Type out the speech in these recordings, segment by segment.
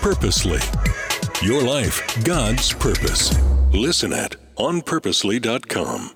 Purposely. Your life, God's purpose. Listen at onpurposely.com.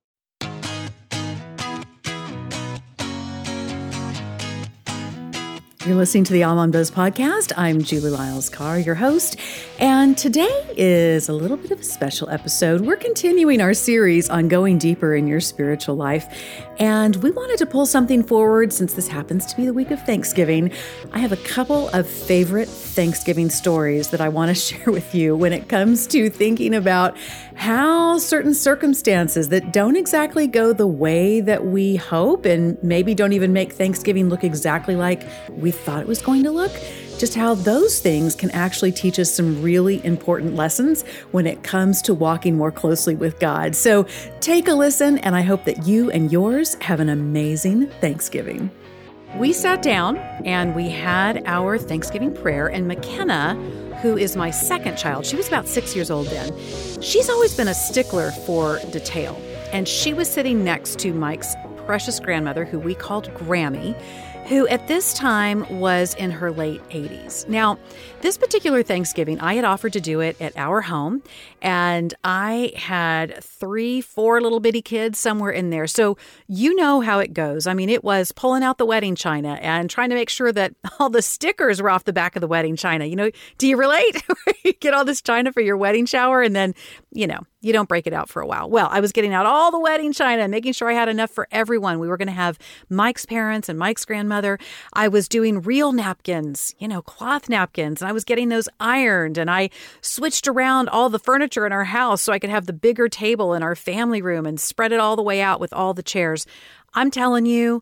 You're listening to the Alma and Biz podcast. I'm Julie Lyles Carr, your host, and today is a little bit of a special episode. We're continuing our series on going deeper in your spiritual life, and we wanted to pull something forward since this happens to be the week of Thanksgiving. I have a couple of favorite Thanksgiving stories that I want to share with you when it comes to thinking about how certain circumstances that don't exactly go the way that we hope and maybe don't even make Thanksgiving look exactly like we thought it was going to look, just how those things can actually teach us some really important lessons when it comes to walking more closely with God. So take a listen, and I hope that you and yours have an amazing Thanksgiving. We sat down and we had our Thanksgiving prayer, and McKenna, who is my second child, she was about 6 years old then. She's always been a stickler for detail, and she was sitting next to Mike's precious grandmother, who we called Grammy, who at this time was in her late 80s. Now, this particular Thanksgiving, I had offered to do it at our home, and I had 3-4 little bitty kids somewhere in there. So you know how it goes. I mean, it was pulling out the wedding china and trying to make sure that all the stickers were off the back of the wedding china. You know, do you relate? You get all this china for your wedding shower, and then, you know, you don't break it out for a while. Well, I was getting out all the wedding china and making sure I had enough for everyone. We were going to have Mike's parents and Mike's grandmother. I was doing real napkins, you know, cloth napkins, and I was getting those ironed, and I switched around all the furniture in our house so I could have the bigger table in our family room and spread it all the way out with all the chairs. I'm telling you,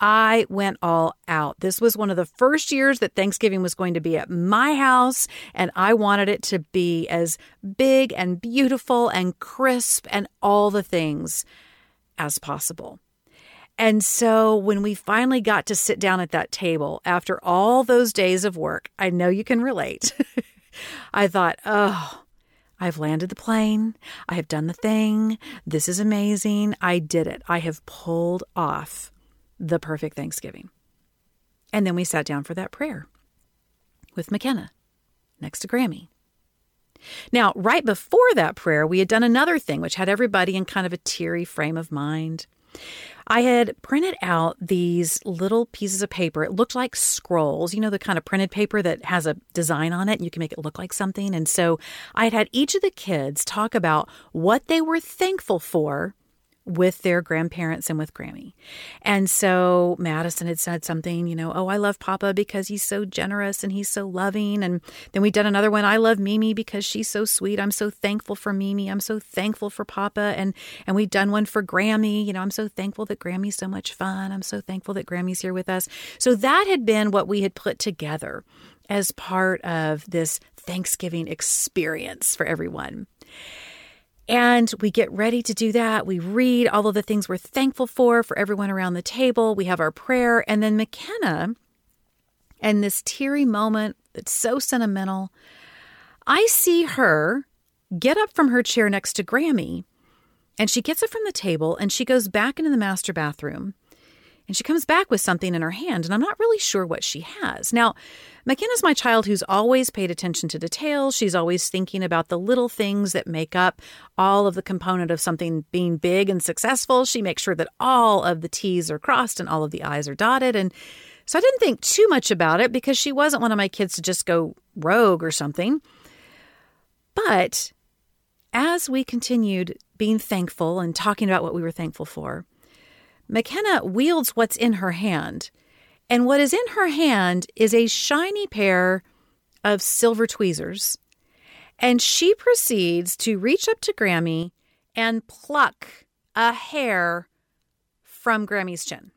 I went all out. This was one of the first years that Thanksgiving was going to be at my house, and I wanted it to be as big and beautiful and crisp and all the things as possible. And so when we finally got to sit down at that table after all those days of work, I know you can relate. I thought, oh, I've landed the plane. I have done the thing. This is amazing. I did it. I have pulled off the perfect Thanksgiving. And then we sat down for that prayer with McKenna next to Grammy. Now, right before that prayer, we had done another thing, which had everybody in kind of a teary frame of mind. I had printed out these little pieces of paper. It looked like scrolls, you know, the kind of printed paper that has a design on it and you can make it look like something. And so I had each of the kids talk about what they were thankful for with their grandparents and with Grammy. And so Madison had said something, you know, oh, I love Papa because he's so generous and he's so loving. And then we'd done another one, I love Mimi because she's so sweet. I'm so thankful for Mimi. I'm so thankful for Papa. And we'd done one for Grammy. You know, I'm so thankful that Grammy's so much fun. I'm so thankful that Grammy's here with us. So that had been what we had put together as part of this Thanksgiving experience for everyone. And we get ready to do that. We read all of the things we're thankful for everyone around the table. We have our prayer. And then McKenna, and this teary moment that's so sentimental, I see her get up from her chair next to Grammy, and she gets up from the table, and she goes back into the master bathroom. And she comes back with something in her hand, and I'm not really sure what she has. Now, McKenna's my child who's always paid attention to details. She's always thinking about the little things that make up all of the component of something being big and successful. She makes sure that all of the T's are crossed and all of the I's are dotted. And so I didn't think too much about it because she wasn't one of my kids to just go rogue or something. But as we continued being thankful and talking about what we were thankful for, McKenna wields what's in her hand. And what is in her hand is a shiny pair of silver tweezers. And she proceeds to reach up to Grammy and pluck a hair from Grammy's chin.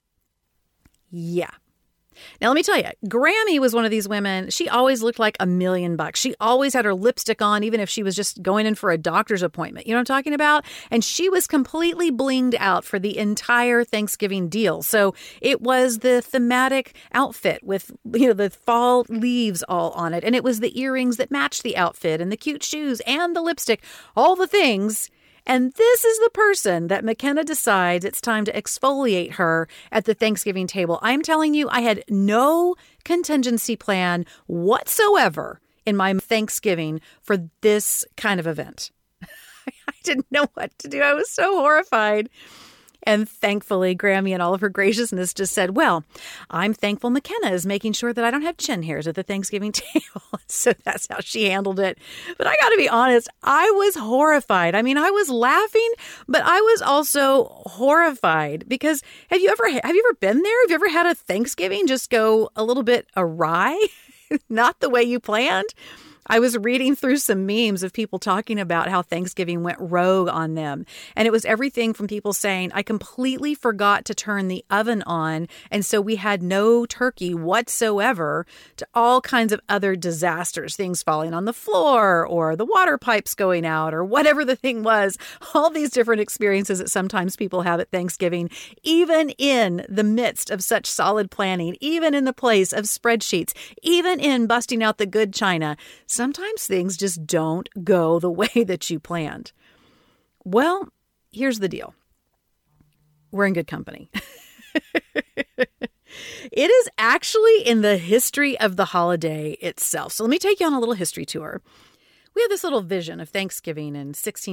Yeah. Now, let me tell you, Grammy was one of these women. She always looked like $1,000,000. She always had her lipstick on, even if she was just going in for a doctor's appointment. You know what I'm talking about? And she was completely blinged out for the entire Thanksgiving deal. So it was the thematic outfit with, you know, the fall leaves all on it. And it was the earrings that matched the outfit and the cute shoes and the lipstick, all the things. And this is the person that McKenna decides it's time to exfoliate her at the Thanksgiving table. I'm telling you, I had no contingency plan whatsoever in my Thanksgiving for this kind of event. I didn't know what to do. I was so horrified. And thankfully, Grammy and all of her graciousness just said, well, I'm thankful McKenna is making sure that I don't have chin hairs at the Thanksgiving table. So that's how she handled it. But I got to be honest, I was horrified. I mean, I was laughing, but I was also horrified because have you ever been there? Have you ever had a Thanksgiving just go a little bit awry? Not the way you planned? I was reading through some memes of people talking about how Thanksgiving went rogue on them. And it was everything from people saying, I completely forgot to turn the oven on, and so we had no turkey whatsoever, to all kinds of other disasters, things falling on the floor or the water pipes going out or whatever the thing was. All these different experiences that sometimes people have at Thanksgiving, even in the midst of such solid planning, even in the place of spreadsheets, even in busting out the good china. Sometimes things just don't go the way that you planned. Well, here's the deal. We're in good company. It is actually in the history of the holiday itself. So let me take you on a little history tour. We have this little vision of Thanksgiving in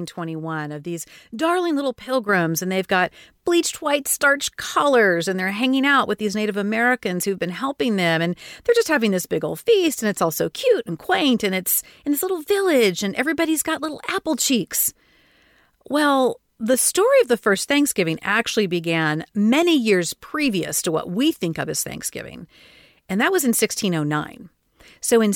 1621 of these darling little pilgrims, and they've got bleached white starch collars, and they're hanging out with these Native Americans who've been helping them, and they're just having this big old feast, and it's all so cute and quaint, and it's in this little village, and everybody's got little apple cheeks. Well, the story of the first Thanksgiving actually began many years previous to what we think of as Thanksgiving, and that was in 1609. So in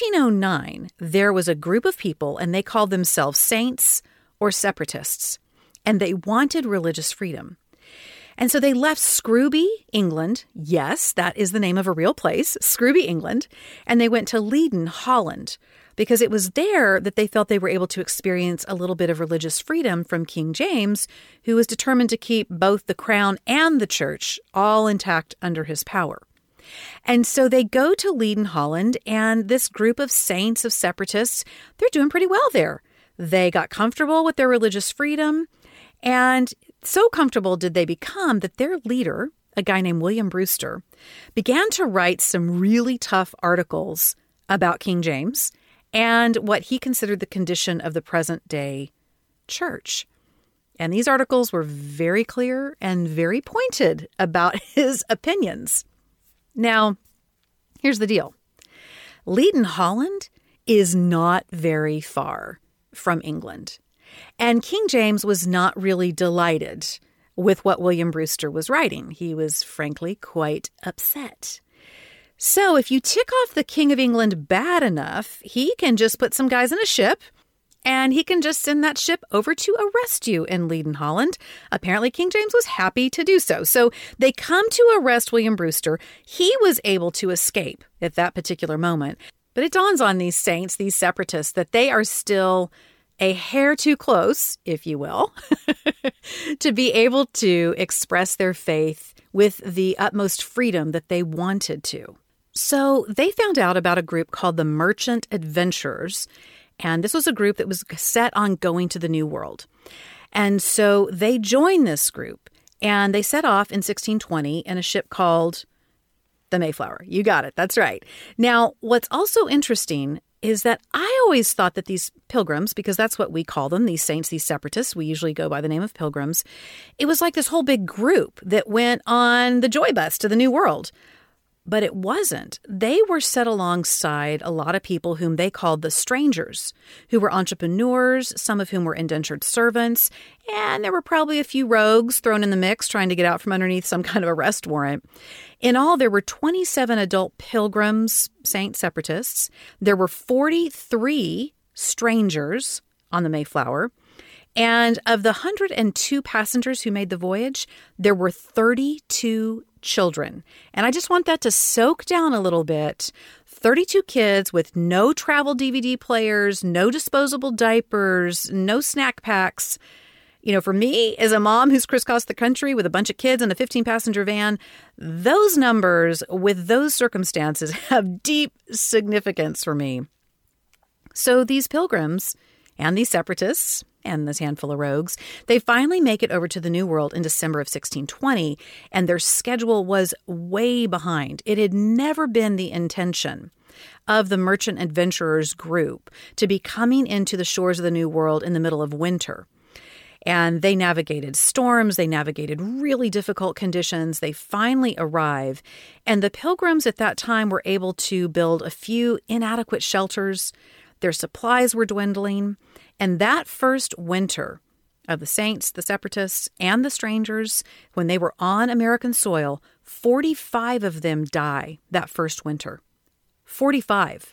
1609, there was a group of people, and they called themselves saints or separatists, and they wanted religious freedom. And so they left Scrooby, England. Yes, that is the name of a real place, Scrooby, England. And they went to Leiden, Holland, because it was there that they felt they were able to experience a little bit of religious freedom from King James, who was determined to keep both the crown and the church all intact under his power. And so they go to Leiden, Holland, and this group of saints, of separatists, they're doing pretty well there. They got comfortable with their religious freedom, and so comfortable did they become that their leader, a guy named William Brewster, began to write some really tough articles about King James and what he considered the condition of the present-day church. And these articles were very clear and very pointed about his opinions. Now, here's the deal. Leiden, Holland is not very far from England. And King James was not really delighted with what William Brewster was writing. He was frankly quite upset. So if you tick off the King of England bad enough, he can just put some guys in a ship, and he can just send that ship over to arrest you in Leiden, Holland. Apparently, King James was happy to do so. So they come to arrest William Brewster. He was able to escape at that particular moment. But it dawns on these saints, these separatists, that they are still a hair too close, if you will, to be able to express their faith with the utmost freedom that they wanted to. So they found out about a group called the Merchant Adventurers. And this was a group that was set on going to the New World. And so they joined this group, and they set off in 1620 in a ship called the Mayflower. You got it. That's right. Now, what's also interesting is that I always thought that these pilgrims, because that's what we call them, these saints, these separatists, we usually go by the name of pilgrims, it was like this whole big group that went on the joy bus to the New World. But it wasn't. They were set alongside a lot of people whom they called the strangers, who were entrepreneurs, some of whom were indentured servants, and there were probably a few rogues thrown in the mix trying to get out from underneath some kind of arrest warrant. In all, there were 27 adult pilgrims, saint separatists. There were 43 strangers on the Mayflower. And of the 102 passengers who made the voyage, there were 32 children. And I just want that to soak down a little bit. 32 kids with no travel DVD players, no disposable diapers, no snack packs. You know, for me, as a mom who's crisscrossed the country with a bunch of kids in a 15-passenger van, those numbers with those circumstances have deep significance for me. So these pilgrims and these separatists and this handful of rogues, they finally make it over to the New World in December of 1620, and their schedule was way behind. It had never been the intention of the merchant adventurers group to be coming into the shores of the New World in the middle of winter. And they navigated storms, they navigated really difficult conditions. They finally arrive, and the Pilgrims at that time were able to build a few inadequate shelters. Their supplies were dwindling, and that first winter of the Saints, the Separatists, and the strangers, when they were on American soil, 45 of them die that first winter. 45.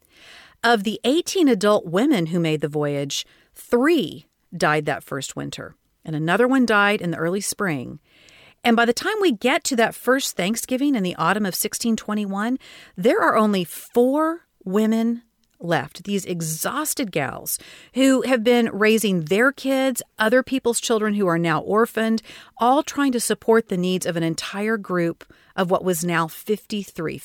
Of the 18 adult women who made the voyage, 3 died that first winter, and another one died in the early spring. And by the time we get to that first Thanksgiving in the autumn of 1621, there are only 4 women left, these exhausted gals who have been raising their kids, other people's children who are now orphaned, all trying to support the needs of an entire group of what was now 53.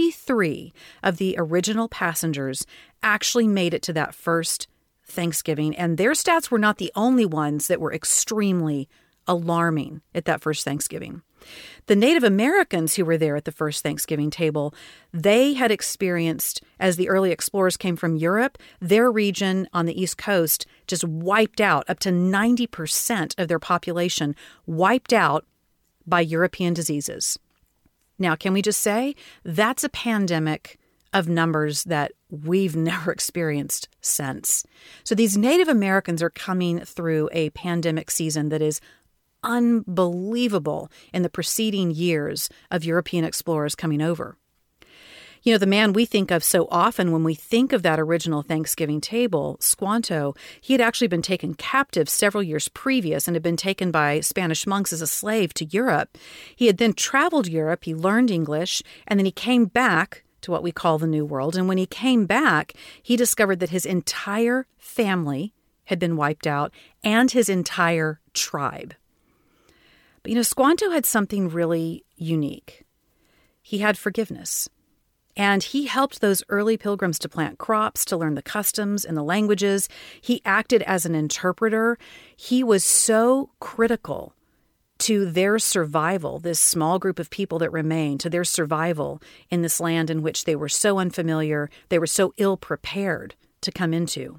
53 of the original passengers actually made it to that first Thanksgiving, and their stats were not the only ones that were extremely alarming at that first Thanksgiving. The Native Americans who were there at the first Thanksgiving table, they had experienced, as the early explorers came from Europe, their region on the East Coast just wiped out. Up to 90% of their population wiped out by European diseases. Now, can we just say that's a pandemic of numbers that we've never experienced since. So these Native Americans are coming through a pandemic season that is unbelievable in the preceding years of European explorers coming over. You know, the man we think of so often when we think of that original Thanksgiving table, Squanto, he had actually been taken captive several years previous and had been taken by Spanish monks as a slave to Europe. He had then traveled Europe, he learned English, and then he came back to what we call the New World. And when he came back, he discovered that his entire family had been wiped out and his entire tribe. But, you know, Squanto had something really unique. He had forgiveness. And he helped those early pilgrims to plant crops, to learn the customs and the languages. He acted as an interpreter. He was so critical to their survival, this small group of people that remained, to their survival in this land in which they were so unfamiliar, they were so ill-prepared to come into.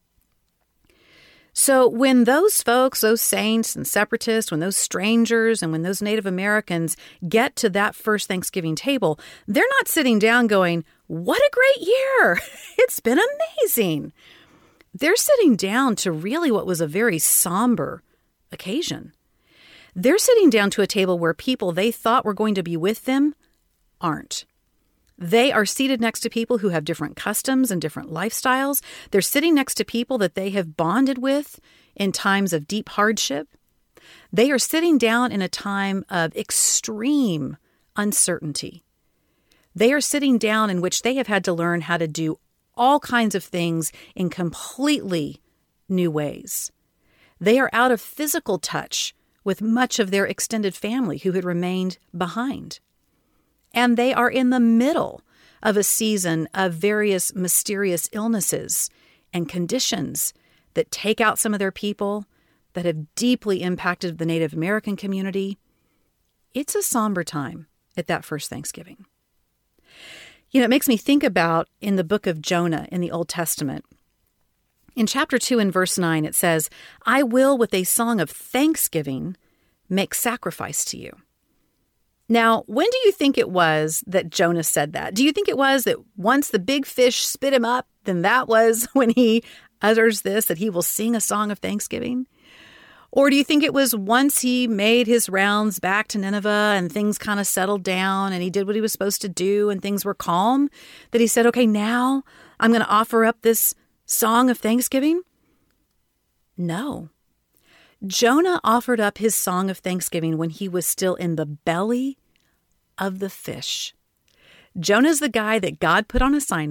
So when those folks, those saints and separatists, when those strangers and when those Native Americans get to that first Thanksgiving table, they're not sitting down going, "What a great year! It's been amazing." They're sitting down to really what was a very somber occasion. They're sitting down to a table where people they thought were going to be with them aren't. They are seated next to people who have different customs and different lifestyles. They're sitting next to people that they have bonded with in times of deep hardship. They are sitting down in a time of extreme uncertainty. They are sitting down in which they have had to learn how to do all kinds of things in completely new ways. They are out of physical touch with much of their extended family who had remained behind. And they are in the middle of a season of various mysterious illnesses and conditions that take out some of their people, that have deeply impacted the Native American community. It's a somber time at that first Thanksgiving. You know, it makes me think about in the book of Jonah in the Old Testament. In chapter 2 and verse 9, it says, "I will with a song of thanksgiving make sacrifice to you." Now, when do you think it was that Jonah said that? Do you think it was that once the big fish spit him up, then that was when he utters this, that he will sing a song of thanksgiving? Or do you think it was once he made his rounds back to Nineveh and things kind of settled down and he did what he was supposed to do and things were calm, that he said, okay, now I'm going to offer up this song of thanksgiving? No. Jonah offered up his song of thanksgiving when he was still in the belly of the fish. Jonah's the guy that God put on assignment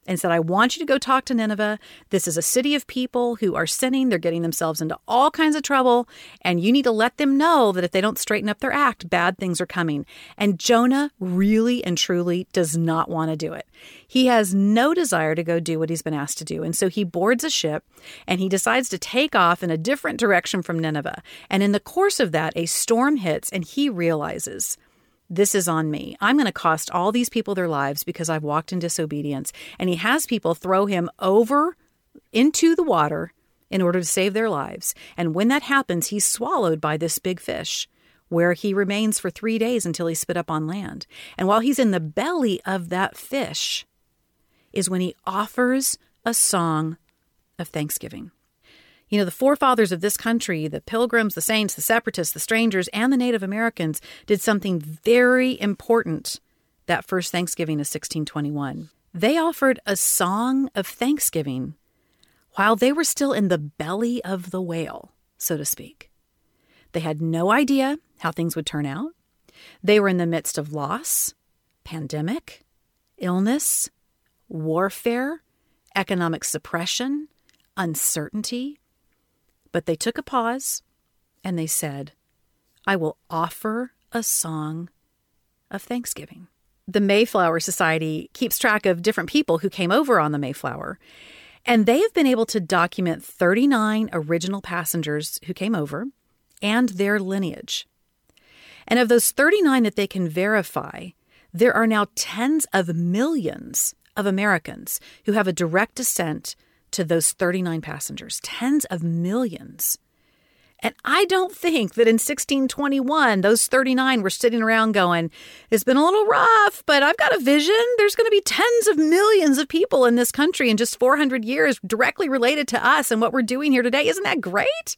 and said, I want you to go talk to Nineveh. This is a city of people who are sinning. They're getting themselves into all kinds of trouble. And you need to let them know that if they don't straighten up their act, bad things are coming. And Jonah really and truly does not want to do it. He has no desire to go do what he's been asked to do. And so he boards a ship and he decides to take off in a different direction from Nineveh. And in the course of that, a storm hits and he realizes, this is on me. I'm going to cost all these people their lives because I've walked in disobedience. And he has people throw him over into the water in order to save their lives. And when that happens, he's swallowed by this big fish, where he remains for 3 days until he's spit up on land. And while he's in the belly of that fish is when he offers a song of thanksgiving. You know, the forefathers of this country, the Pilgrims, the Saints, the Separatists, the Strangers, and the Native Americans did something very important that first Thanksgiving of 1621. They offered a song of thanksgiving while they were still in the belly of the whale, so to speak. They had no idea how things would turn out. They were in the midst of loss, pandemic, illness, warfare, economic suppression, uncertainty. But they took a pause and they said, I will offer a song of thanksgiving. The Mayflower Society keeps track of different people who came over on the Mayflower, and they have been able to document 39 original passengers who came over and their lineage. And of those 39 that they can verify, there are now tens of millions of Americans who have a direct descent to those 39 passengers, tens of millions. And I don't think that in 1621, those 39 were sitting around going, it's been a little rough, but I've got a vision. There's going to be tens of millions of people in this country in just 400 years directly related to us and what we're doing here today. Isn't that great?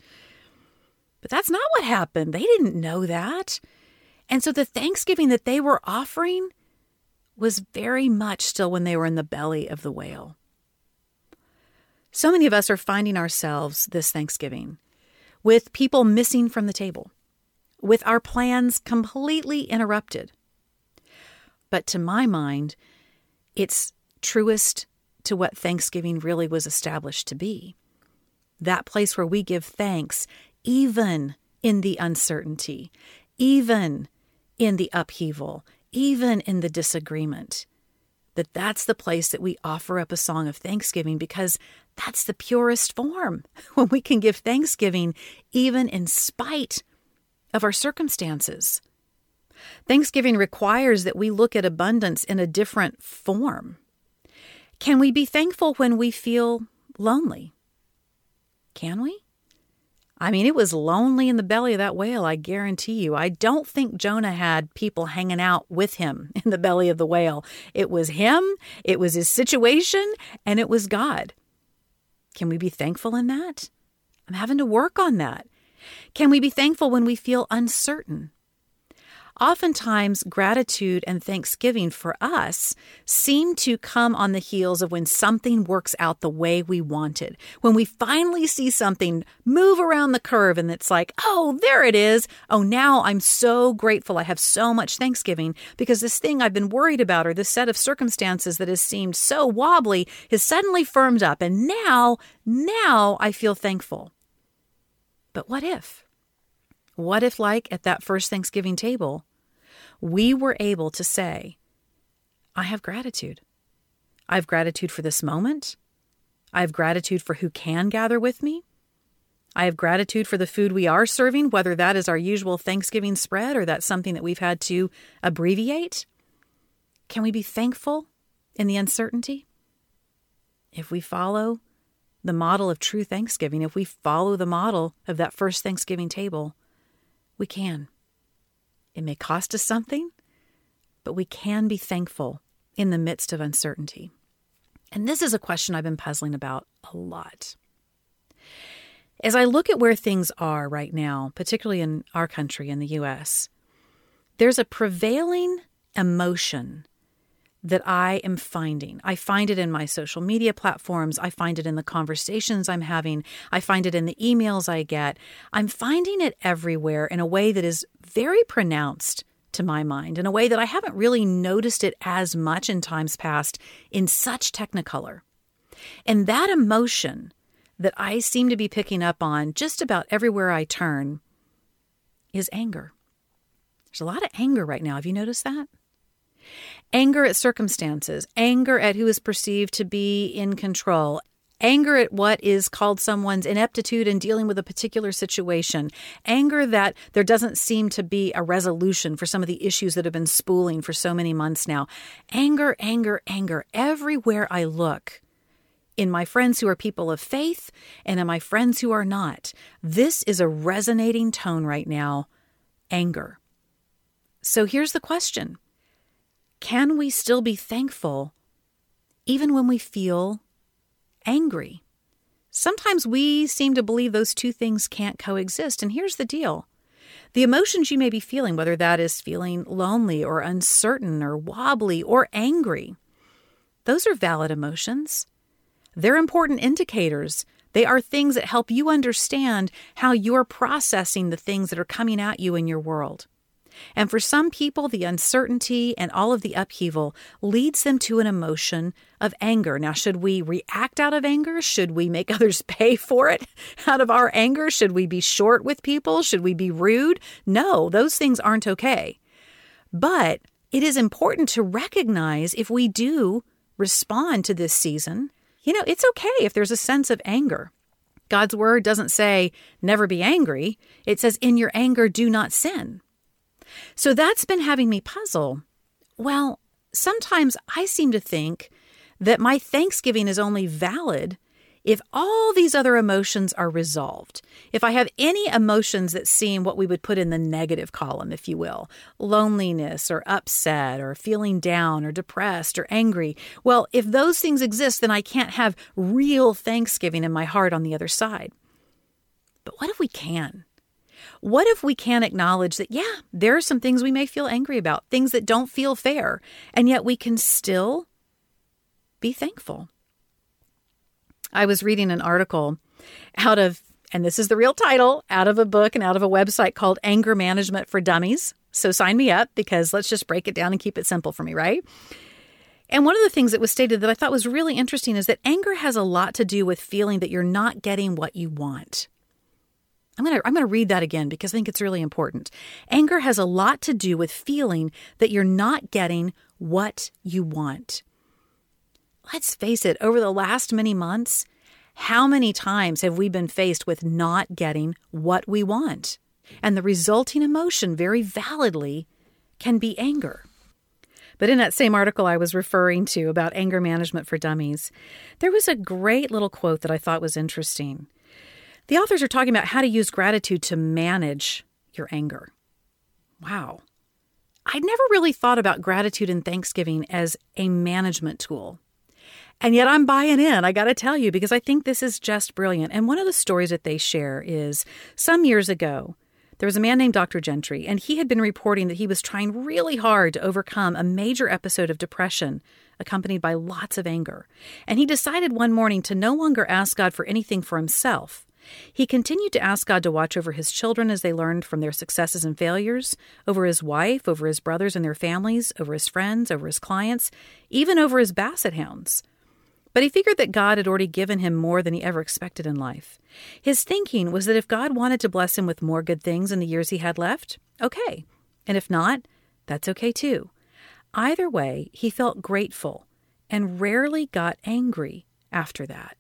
But that's not what happened. They didn't know that. And so the Thanksgiving that they were offering was very much still when they were in the belly of the whale. So many of us are finding ourselves this Thanksgiving with people missing from the table, with our plans completely interrupted. But to my mind, it's truest to what Thanksgiving really was established to be. That place where we give thanks even in the uncertainty, even in the upheaval, even in the disagreement. That's the place that we offer up a song of thanksgiving, because that's the purest form, when we can give thanksgiving even in spite of our circumstances. Thanksgiving requires that we look at abundance in a different form. Can we be thankful when we feel lonely? Can we? I mean, it was lonely in the belly of that whale, I guarantee you. I don't think Jonah had people hanging out with him in the belly of the whale. It was him, it was his situation, and it was God. Can we be thankful in that? I'm having to work on that. Can we be thankful when we feel uncertain? Oftentimes, gratitude and thanksgiving for us seem to come on the heels of when something works out the way we wanted. When we finally see something move around the curve and it's like, oh, there it is. Oh, now I'm so grateful. I have so much thanksgiving because this thing I've been worried about, or this set of circumstances that has seemed so wobbly, has suddenly firmed up. And now I feel thankful. But what if? What if, like at that first Thanksgiving table, we were able to say, I have gratitude. I have gratitude for this moment. I have gratitude for who can gather with me. I have gratitude for the food we are serving, whether that is our usual Thanksgiving spread or that's something that we've had to abbreviate. Can we be thankful in the uncertainty? If we follow the model of true Thanksgiving, if we follow the model of that first Thanksgiving table, we can. It may cost us something, but we can be thankful in the midst of uncertainty. And this is a question I've been puzzling about a lot. As I look at where things are right now, particularly in our country, in the U.S., there's a prevailing emotion that I am finding. I find it in my social media platforms. I find it in the conversations I'm having. I find it in the emails I get. I'm finding it everywhere in a way that is very pronounced to my mind in a way that I haven't really noticed it as much in times past in such technicolor. And that emotion that I seem to be picking up on just about everywhere I turn is anger. There's a lot of anger right now. Have you noticed that? Anger at circumstances, anger at who is perceived to be in control, anger at what is called someone's ineptitude in dealing with a particular situation, anger that there doesn't seem to be a resolution for some of the issues that have been spooling for so many months now. Anger, anger, anger. Everywhere I look, in my friends who are people of faith and in my friends who are not, this is a resonating tone right now, anger. So here's the question. Can we still be thankful even when we feel angry? Sometimes we seem to believe those two things can't coexist. And here's the deal. The emotions you may be feeling, whether that is feeling lonely or uncertain or wobbly or angry, those are valid emotions. They're important indicators. They are things that help you understand how you're processing the things that are coming at you in your world. And for some people, the uncertainty and all of the upheaval leads them to an emotion of anger. Now, should we react out of anger? Should we make others pay for it out of our anger? Should we be short with people? Should we be rude? No, those things aren't okay. But it is important to recognize if we do respond to this season, it's okay if there's a sense of anger. God's word doesn't say never be angry. It says in your anger, do not sin. So that's been having me puzzle. Well, sometimes I seem to think that my thanksgiving is only valid if all these other emotions are resolved. If I have any emotions that seem what we would put in the negative column, if you will, loneliness or upset or feeling down or depressed or angry, well, if those things exist, then I can't have real thanksgiving in my heart on the other side. But what if we can? What if we can acknowledge that, there are some things we may feel angry about, things that don't feel fair, and yet we can still be thankful? I was reading an article out of, and this is the real title, out of a book and out of a website called Anger Management for Dummies. So sign me up because let's just break it down and keep it simple for me, right? And one of the things that was stated that I thought was really interesting is that anger has a lot to do with feeling that you're not getting what you want. I'm going to read that again because I think it's really important. Anger has a lot to do with feeling that you're not getting what you want. Let's face it, over the last many months, how many times have we been faced with not getting what we want? And the resulting emotion, very validly, can be anger. But in that same article I was referring to about anger management for dummies, there was a great little quote that I thought was interesting. The authors are talking about how to use gratitude to manage your anger. Wow. I'd never really thought about gratitude and thanksgiving as a management tool. And yet I'm buying in, I got to tell you, because I think this is just brilliant. And one of the stories that they share is some years ago, there was a man named Dr. Gentry, and he had been reporting that he was trying really hard to overcome a major episode of depression accompanied by lots of anger. And he decided one morning to no longer ask God for anything for himself. He continued to ask God to watch over his children as they learned from their successes and failures, over his wife, over his brothers and their families, over his friends, over his clients, even over his basset hounds. But he figured that God had already given him more than he ever expected in life. His thinking was that if God wanted to bless him with more good things in the years he had left, okay. And if not, that's okay too. Either way, he felt grateful and rarely got angry after that.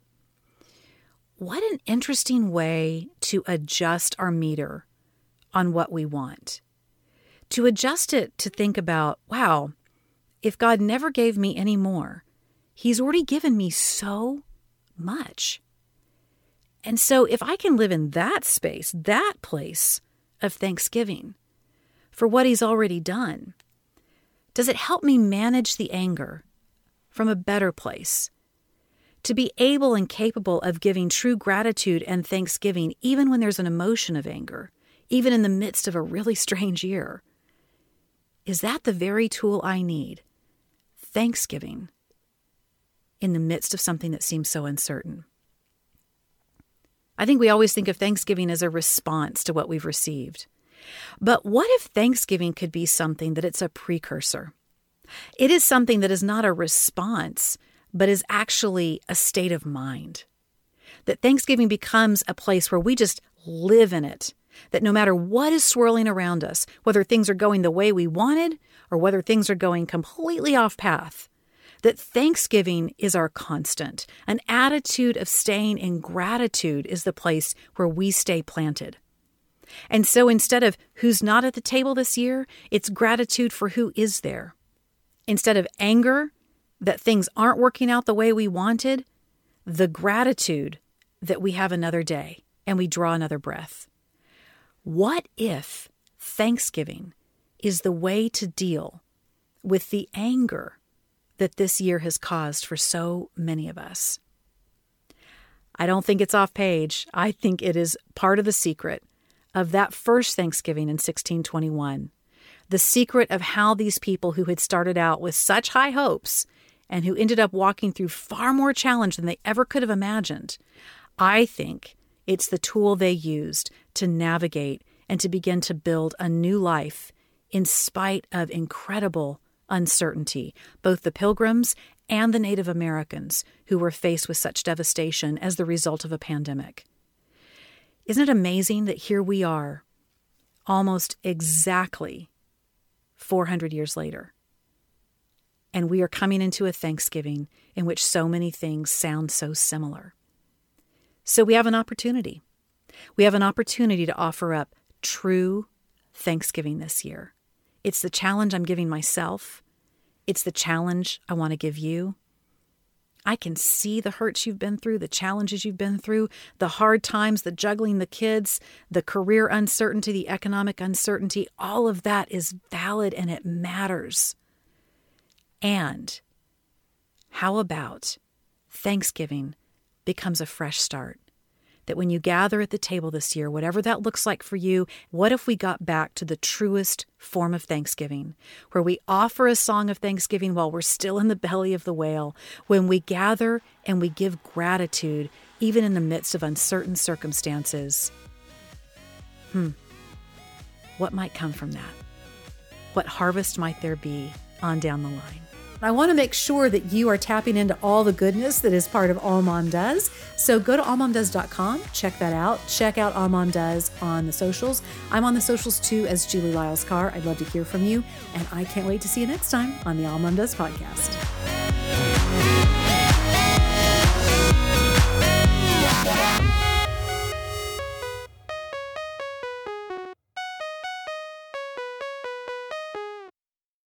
What an interesting way to adjust our meter on what we want. To adjust it to think about, wow, if God never gave me any more, He's already given me so much. And so if I can live in that space, that place of thanksgiving for what He's already done, does it help me manage the anger from a better place? To be able and capable of giving true gratitude and thanksgiving even when there's an emotion of anger, even in the midst of a really strange year. Is that the very tool I need? Thanksgiving in the midst of something that seems so uncertain. I think we always think of Thanksgiving as a response to what we've received. But what if Thanksgiving could be something that it's a precursor? It is something that is not a response, but is actually a state of mind. That Thanksgiving becomes a place where we just live in it. That no matter what is swirling around us, whether things are going the way we wanted or whether things are going completely off path, that Thanksgiving is our constant. An attitude of staying in gratitude is the place where we stay planted. And so instead of who's not at the table this year, it's gratitude for who is there. Instead of anger that things aren't working out the way we wanted, the gratitude that we have another day and we draw another breath. What if Thanksgiving is the way to deal with the anger that this year has caused for so many of us? I don't think it's off page. I think it is part of the secret of that first Thanksgiving in 1621. The secret of how these people who had started out with such high hopes and who ended up walking through far more challenge than they ever could have imagined, I think it's the tool they used to navigate and to begin to build a new life in spite of incredible uncertainty, both the Pilgrims and the Native Americans who were faced with such devastation as the result of a pandemic. Isn't it amazing that here we are, almost exactly 400 years later, and we are coming into a Thanksgiving in which so many things sound so similar? So we have an opportunity. We have an opportunity to offer up true Thanksgiving this year. It's the challenge I'm giving myself. It's the challenge I want to give you. I can see the hurts you've been through, the challenges you've been through, the hard times, the juggling the kids, the career uncertainty, the economic uncertainty. All of that is valid and it matters. And how about Thanksgiving becomes a fresh start? That when you gather at the table this year, whatever that looks like for you, what if we got back to the truest form of Thanksgiving, where we offer a song of thanksgiving while we're still in the belly of the whale, when we gather and we give gratitude, even in the midst of uncertain circumstances? What might come from that? What harvest might there be on down the line? I want to make sure that you are tapping into all the goodness that is part of All Mom Does. So go to allmomdoes.com, check that out. Check out All Mom Does on the socials. I'm on the socials too as Julie Lyles Carr. I'd love to hear from you. And I can't wait to see you next time on the All Mom Does podcast.